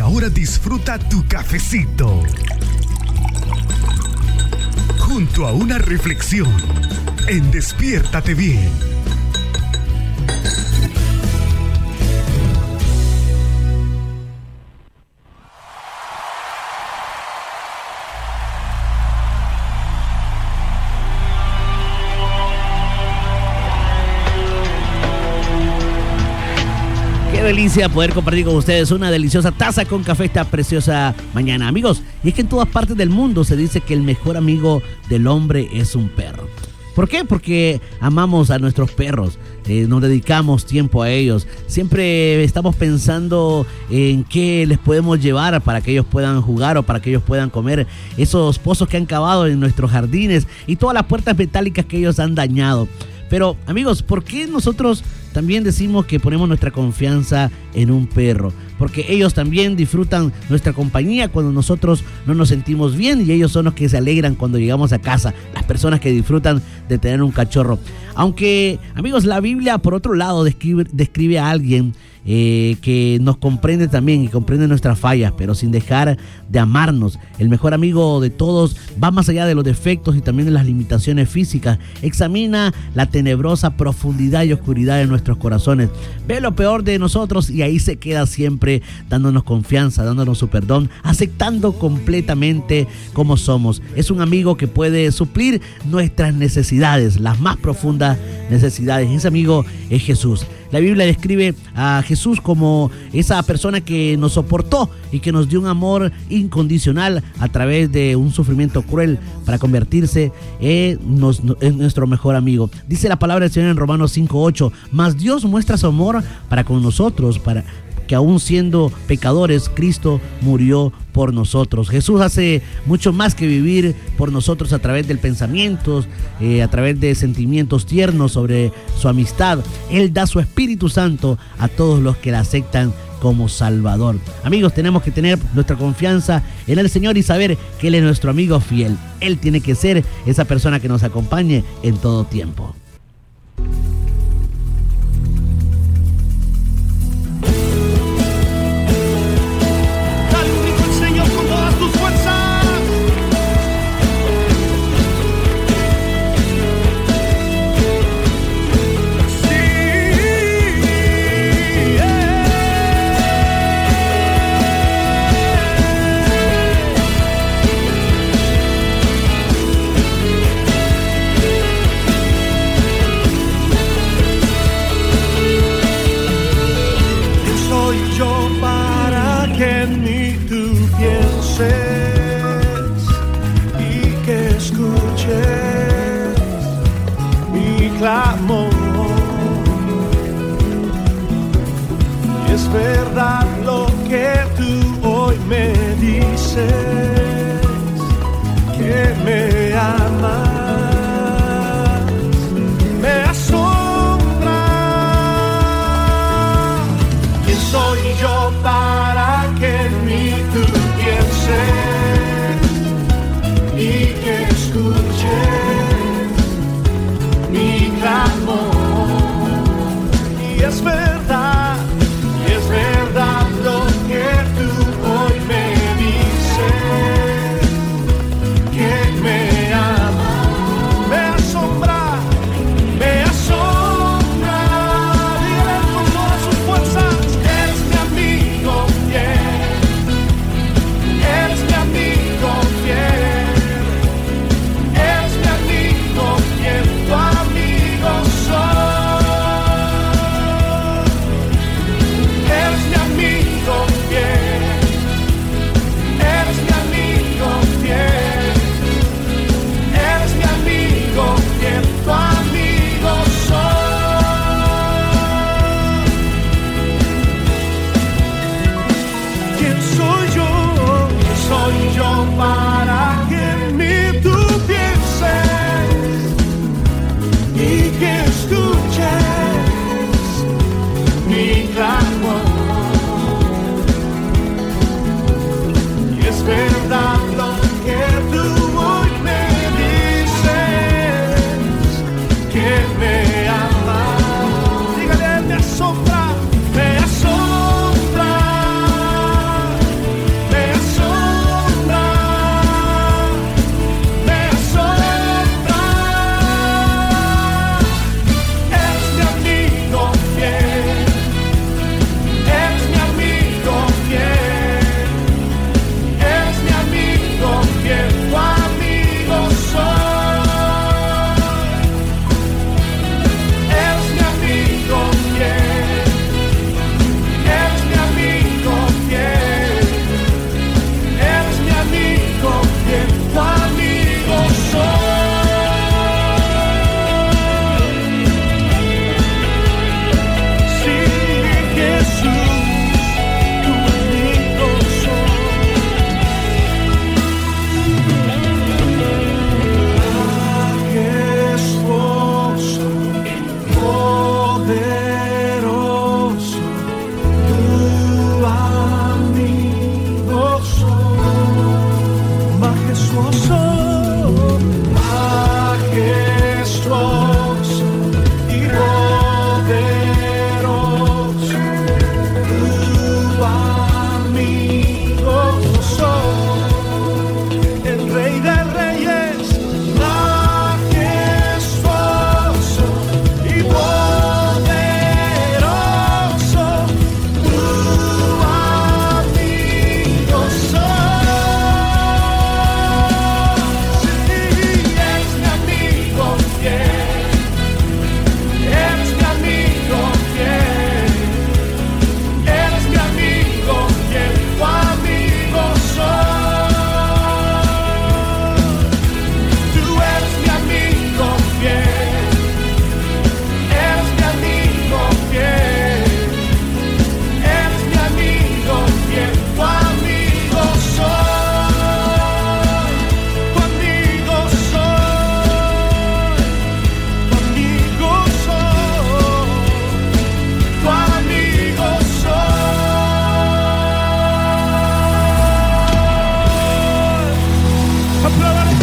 ahora disfruta tu cafecito junto a una reflexión en Despiértate Bien. Qué delicia poder compartir con ustedes una deliciosa taza con café esta preciosa mañana, amigos. Y es que en todas partes del mundo se dice que el mejor amigo del hombre es un perro. ¿Por qué? Porque amamos a nuestros perros, nos dedicamos tiempo a ellos. Siempre estamos pensando en qué les podemos llevar para que ellos puedan jugar o para que ellos puedan comer esos pozos que han cavado en nuestros jardines y todas las puertas metálicas que ellos han dañado. Pero, amigos, ¿por qué nosotros también decimos que ponemos nuestra confianza en un perro? Porque ellos también disfrutan nuestra compañía cuando nosotros no nos sentimos bien, y ellos son los que se alegran cuando llegamos a casa, las personas que disfrutan de tener un cachorro. Aunque, amigos, la Biblia, por otro lado, describe a alguien que nos comprende también y comprende nuestras fallas, pero sin dejar de amarnos. El mejor amigo de todos va más allá de los defectos y también de las limitaciones físicas. Examina la tenebrosa profundidad y oscuridad de nuestros corazones. Ve lo peor de nosotros y ahí se queda siempre, dándonos confianza, dándonos su perdón, aceptando completamente como somos. Es un amigo que puede suplir nuestras necesidades, las más profundas necesidades. Ese amigo es Jesús. La Biblia describe a Jesús como esa persona que nos soportó y que nos dio un amor incondicional a través de un sufrimiento cruel para convertirse en nuestro mejor amigo. Dice la palabra del Señor en Romanos 5:8, mas Dios muestra su amor para con nosotros, para que aún siendo pecadores, Cristo murió por nosotros. Jesús hace mucho más que vivir por nosotros a través del pensamiento, a través de sentimientos tiernos sobre su amistad. Él da su Espíritu Santo a todos los que la aceptan como Salvador. Amigos, tenemos que tener nuestra confianza en el Señor y saber que Él es nuestro amigo fiel. Él tiene que ser esa persona que nos acompañe en todo tiempo. Es verdad lo que tú hoy me dices, que me amas, me asombra. ¿Quién soy yo para que en mí tú pienses y que escuches mi clamor? Y es verdad lo que tú hoy me dices, que me amas, me asombra, dígale con todas sus fuerzas, eres mi amigo fiel, eres mi amigo fiel, eres mi amigo fiel, tu amigo soy. Para que en mí tú pienses y que escuches mi clamor. Y es verdad lo que tú hoy me dices, que me amas. Dígale, me asombra, Apláudale.